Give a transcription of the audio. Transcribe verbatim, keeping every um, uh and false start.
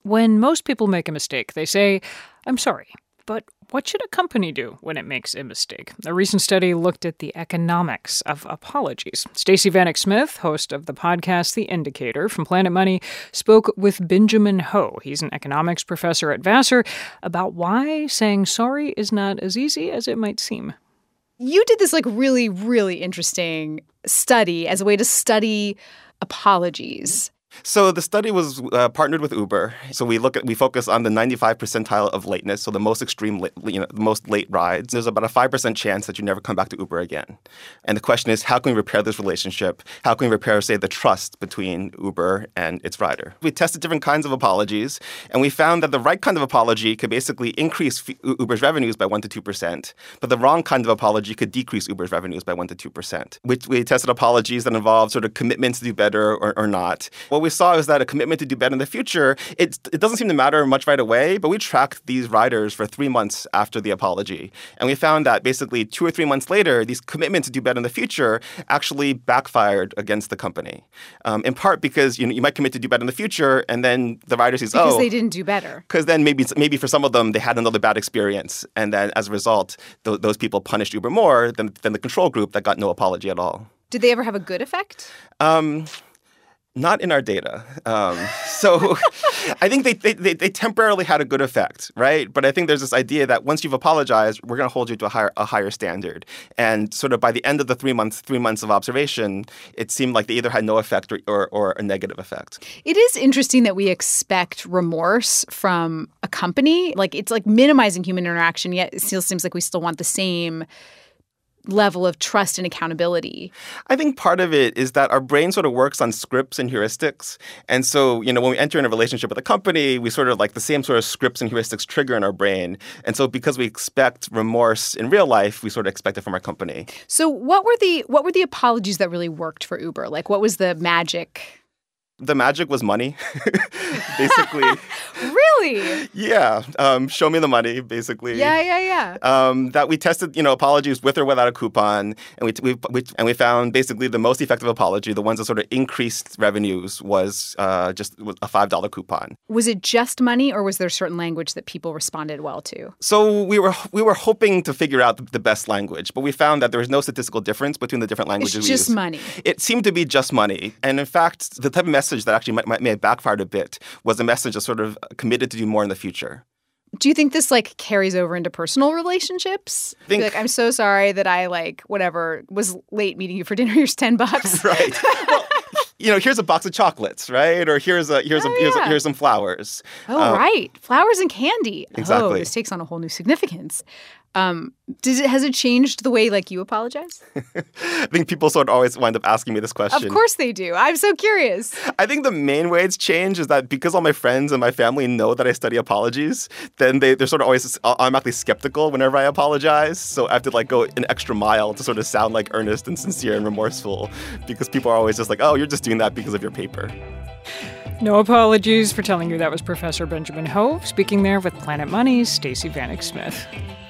When most people make a mistake, they say, "I'm sorry." But what should a company do when it makes a mistake? A recent study looked at the economics of apologies. Stacey Vanek Smith, host of the podcast The Indicator from Planet Money, spoke with Benjamin Ho. He's an economics professor at Vassar about why saying sorry is not as easy as it might seem. You did this like really, really interesting study as a way to study apologies. So the study was uh, partnered with Uber. So we look at we focus on the ninety-five percentile of lateness, so the most extreme, you know, the most late rides. There's about a five percent chance that you never come back to Uber again. And the question is, how can we repair this relationship? How can we repair, say, the trust between Uber and its rider? We tested different kinds of apologies, and we found that the right kind of apology could basically increase Uber's revenues by one to two percent, but the wrong kind of apology could decrease Uber's revenues by one to two percent. We, we tested apologies that involved sort of commitments to do better or, or not. What we saw is that a commitment to do better in the future, it, it doesn't seem to matter much right away, but we tracked these riders for three months after the apology. And we found that basically two or three months later, these commitments to do better in the future actually backfired against the company. Um, in part because you know, you might commit to do better in the future, and then the rider says, because oh. Because they didn't do better. Because then maybe maybe for some of them, they had another bad experience. And then as a result, th- those people punished Uber more than, than the control group that got no apology at all. Did they ever have a good effect? Um... Not in our data. Um, so I think they, they they temporarily had a good effect, right? But I think there's this idea that once you've apologized, we're going to hold you to a higher a higher standard. And sort of by the end of the three months three months of observation, it seemed like they either had no effect or, or, or a negative effect. It is interesting that we expect remorse from a company. Like it's like minimizing human interaction, yet it still seems like we still want the same level of trust and accountability. I think part of it is that our brain sort of works on scripts and heuristics. And so, you know, when we enter in a relationship with a company, we sort of like the same sort of scripts and heuristics trigger in our brain. And so because we expect remorse in real life, we sort of expect it from our company. So what were the what were the apologies that really worked for Uber? Like what was the magic? The magic was money, basically. Really? Yeah. Um, show me the money, basically. Yeah, yeah, yeah. Um, that we tested, you know, apologies with or without a coupon, and we, we, we and we found basically the most effective apology, the ones that sort of increased revenues, was uh, just a five dollar coupon. Was it just money, or was there certain language that people responded well to? So we were we were hoping to figure out the, the best language, but we found that there was no statistical difference between the different languages it's we just used. money. It seemed to be just money, and in fact, the type of message that actually might, might, may have backfired a bit was a message that sort of committed to do more in the future. Do you think this like carries over into personal relationships? Think, like, I'm so sorry that I like whatever was late meeting you for dinner. Here's ten bucks. Right. Well, you know, here's a box of chocolates, right? Or here's a here's oh, a, here's, yeah. a, here's some flowers. Oh, um, right, flowers and candy. Exactly. Oh, this takes on a whole new significance. Um, does it has it changed the way like you apologize? I think people sort of always wind up asking me this question. Of course they do. I'm so curious. I think the main way it's changed is that because all my friends and my family know that I study apologies, then they, they're sort of always automatically skeptical whenever I apologize. So I have to like go an extra mile to sort of sound like earnest and sincere and remorseful, because people are always just like, oh, you're just doing that because of your paper. No apologies for telling you that was Professor Benjamin Ho, speaking there with Planet Money's Stacey Vanek Smith.